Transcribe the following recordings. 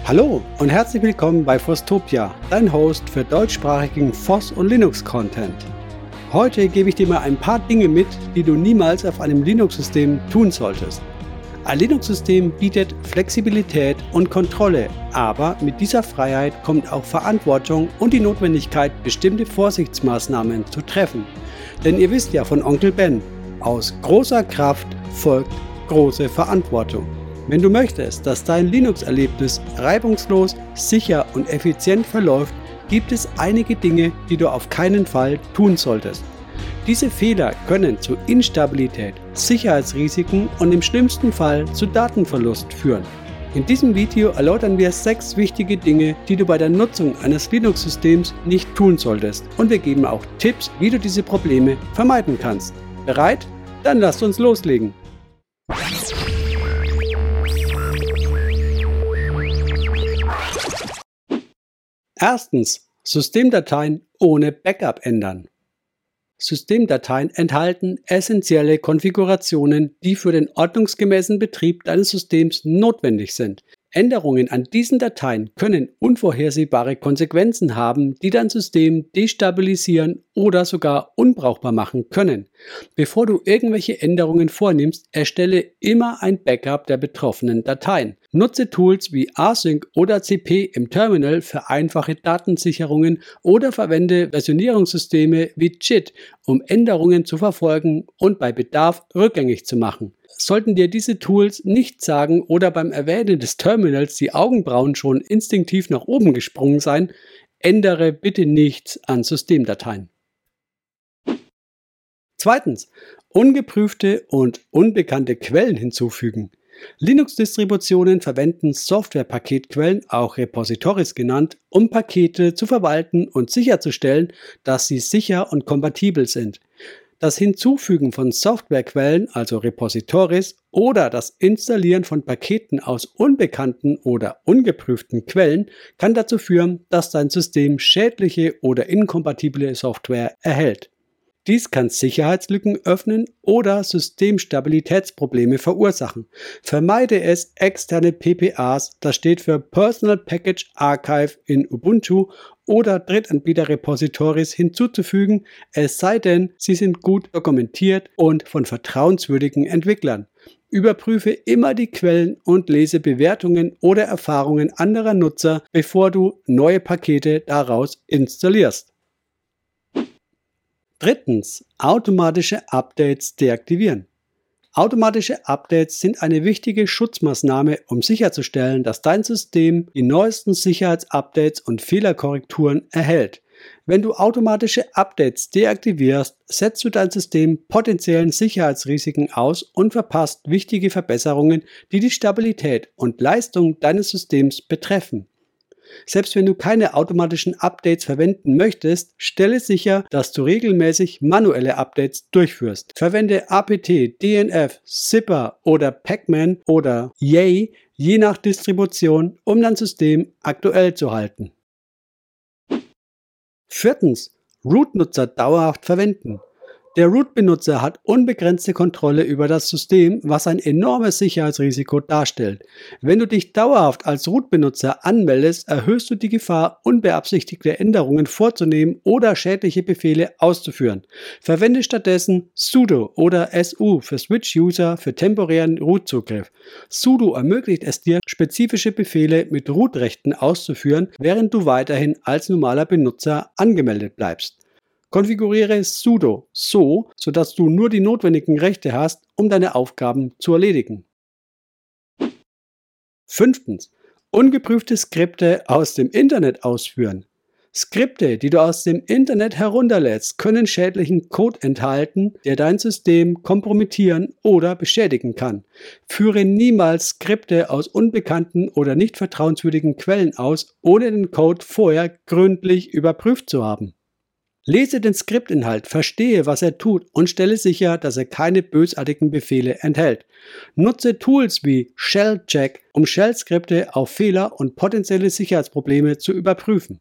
Hallo und herzlich willkommen bei Fostopia, dein Host für deutschsprachigen FOSS- und Linux-Content. Heute gebe ich dir mal ein paar Dinge mit, die du niemals auf einem Linux-System tun solltest. Ein Linux-System bietet Flexibilität und Kontrolle, aber mit dieser Freiheit kommt auch Verantwortung und die Notwendigkeit, bestimmte Vorsichtsmaßnahmen zu treffen. Denn ihr wisst ja von Onkel Ben, aus großer Kraft folgt große Verantwortung. Wenn du möchtest, dass dein Linux-Erlebnis reibungslos, sicher und effizient verläuft, gibt es einige Dinge, die du auf keinen Fall tun solltest. Diese Fehler können zu Instabilität, Sicherheitsrisiken und im schlimmsten Fall zu Datenverlust führen. In diesem Video erläutern wir 6 wichtige Dinge, die du bei der Nutzung eines Linux-Systems nicht tun solltest, und wir geben auch Tipps, wie du diese Probleme vermeiden kannst. Bereit? Dann lasst uns loslegen! Erstens, Systemdateien ohne Backup ändern. Systemdateien enthalten essentielle Konfigurationen, die für den ordnungsgemäßen Betrieb deines Systems notwendig sind. Änderungen an diesen Dateien können unvorhersehbare Konsequenzen haben, die dein System destabilisieren oder sogar unbrauchbar machen können. Bevor du irgendwelche Änderungen vornimmst, erstelle immer ein Backup der betroffenen Dateien. Nutze Tools wie Async oder CP im Terminal für einfache Datensicherungen oder verwende Versionierungssysteme wie JIT, um Änderungen zu verfolgen und bei Bedarf rückgängig zu machen. Sollten dir diese Tools nichts sagen oder beim Erwähnen des Terminals die Augenbrauen schon instinktiv nach oben gesprungen sein, ändere bitte nichts an Systemdateien. Zweitens, ungeprüfte und unbekannte Quellen hinzufügen. Linux-Distributionen verwenden Software-Paketquellen, auch Repositories genannt, um Pakete zu verwalten und sicherzustellen, dass sie sicher und kompatibel sind. Das Hinzufügen von Softwarequellen, also Repositories, oder das Installieren von Paketen aus unbekannten oder ungeprüften Quellen kann dazu führen, dass dein System schädliche oder inkompatible Software erhält. Dies kann Sicherheitslücken öffnen oder Systemstabilitätsprobleme verursachen. Vermeide es, externe PPAs, das steht für Personal Package Archive in Ubuntu, oder Drittanbieter-Repositories hinzuzufügen, es sei denn, sie sind gut dokumentiert und von vertrauenswürdigen Entwicklern. Überprüfe immer die Quellen und lese Bewertungen oder Erfahrungen anderer Nutzer, bevor du neue Pakete daraus installierst. Drittens, automatische Updates deaktivieren. Automatische Updates sind eine wichtige Schutzmaßnahme, um sicherzustellen, dass dein System die neuesten Sicherheitsupdates und Fehlerkorrekturen erhält. Wenn du automatische Updates deaktivierst, setzt du dein System potenziellen Sicherheitsrisiken aus und verpasst wichtige Verbesserungen, die die Stabilität und Leistung deines Systems betreffen. Selbst wenn du keine automatischen Updates verwenden möchtest, stelle sicher, dass du regelmäßig manuelle Updates durchführst. Verwende apt, dnf, zipper oder pacman oder yay, je nach Distribution, um dein System aktuell zu halten. Viertens, Root-Nutzer dauerhaft verwenden. Der Root-Benutzer hat unbegrenzte Kontrolle über das System, was ein enormes Sicherheitsrisiko darstellt. Wenn du dich dauerhaft als Root-Benutzer anmeldest, erhöhst du die Gefahr, unbeabsichtigte Änderungen vorzunehmen oder schädliche Befehle auszuführen. Verwende stattdessen sudo oder su für Switch-User für temporären Root-Zugriff. Sudo ermöglicht es dir, spezifische Befehle mit Root-Rechten auszuführen, während du weiterhin als normaler Benutzer angemeldet bleibst. Konfiguriere sudo so, sodass du nur die notwendigen Rechte hast, um deine Aufgaben zu erledigen. Fünftens, ungeprüfte Skripte aus dem Internet ausführen. Skripte, die du aus dem Internet herunterlädst, können schädlichen Code enthalten, der dein System kompromittieren oder beschädigen kann. Führe niemals Skripte aus unbekannten oder nicht vertrauenswürdigen Quellen aus, ohne den Code vorher gründlich überprüft zu haben. Lese den Skriptinhalt, verstehe, was er tut und stelle sicher, dass er keine bösartigen Befehle enthält. Nutze Tools wie Shellcheck, um Shell-Skripte auf Fehler und potenzielle Sicherheitsprobleme zu überprüfen.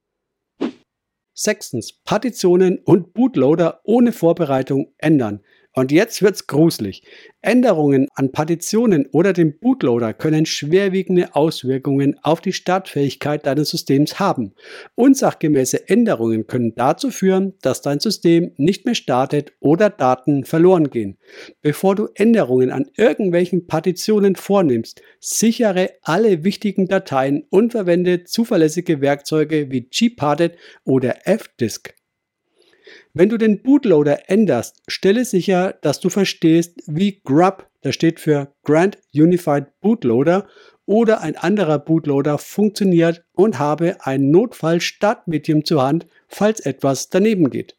Sechstens, Partitionen und Bootloader ohne Vorbereitung ändern. Und jetzt wird's gruselig. Änderungen an Partitionen oder dem Bootloader können schwerwiegende Auswirkungen auf die Startfähigkeit deines Systems haben. Unsachgemäße Änderungen können dazu führen, dass dein System nicht mehr startet oder Daten verloren gehen. Bevor du Änderungen an irgendwelchen Partitionen vornimmst, sichere alle wichtigen Dateien und verwende zuverlässige Werkzeuge wie Gparted oder fdisk. Wenn du den Bootloader änderst, stelle sicher, dass du verstehst, wie GRUB, das steht für Grand Unified Bootloader, oder ein anderer Bootloader funktioniert und habe ein Notfall-Startmedium zur Hand, falls etwas daneben geht.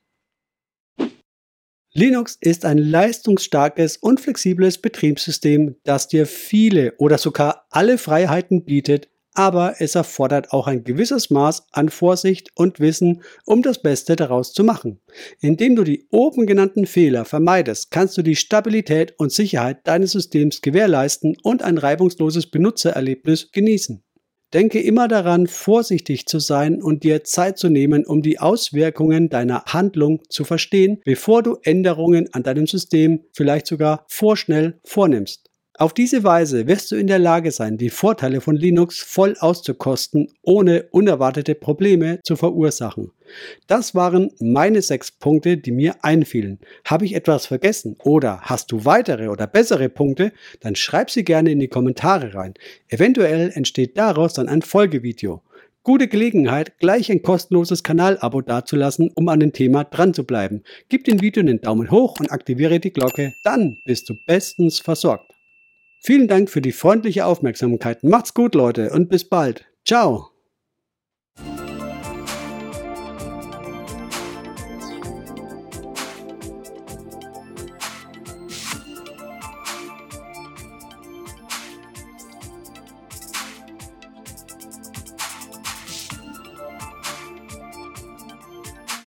Linux ist ein leistungsstarkes und flexibles Betriebssystem, das dir viele oder sogar alle Freiheiten bietet, aber es erfordert auch ein gewisses Maß an Vorsicht und Wissen, um das Beste daraus zu machen. Indem du die oben genannten Fehler vermeidest, kannst du die Stabilität und Sicherheit deines Systems gewährleisten und ein reibungsloses Benutzererlebnis genießen. Denke immer daran, vorsichtig zu sein und dir Zeit zu nehmen, um die Auswirkungen deiner Handlung zu verstehen, bevor du Änderungen an deinem System vielleicht sogar vorschnell vornimmst. Auf diese Weise wirst du in der Lage sein, die Vorteile von Linux voll auszukosten, ohne unerwartete Probleme zu verursachen. Das waren meine 6 Punkte, die mir einfielen. Habe ich etwas vergessen oder hast du weitere oder bessere Punkte, dann schreib sie gerne in die Kommentare rein. Eventuell entsteht daraus dann ein Folgevideo. Gute Gelegenheit, gleich ein kostenloses Kanalabo dazulassen, um an dem Thema dran zu bleiben. Gib dem Video einen Daumen hoch und aktiviere die Glocke, dann bist du bestens versorgt. Vielen Dank für die freundliche Aufmerksamkeit. Macht's gut, Leute, und bis bald. Ciao.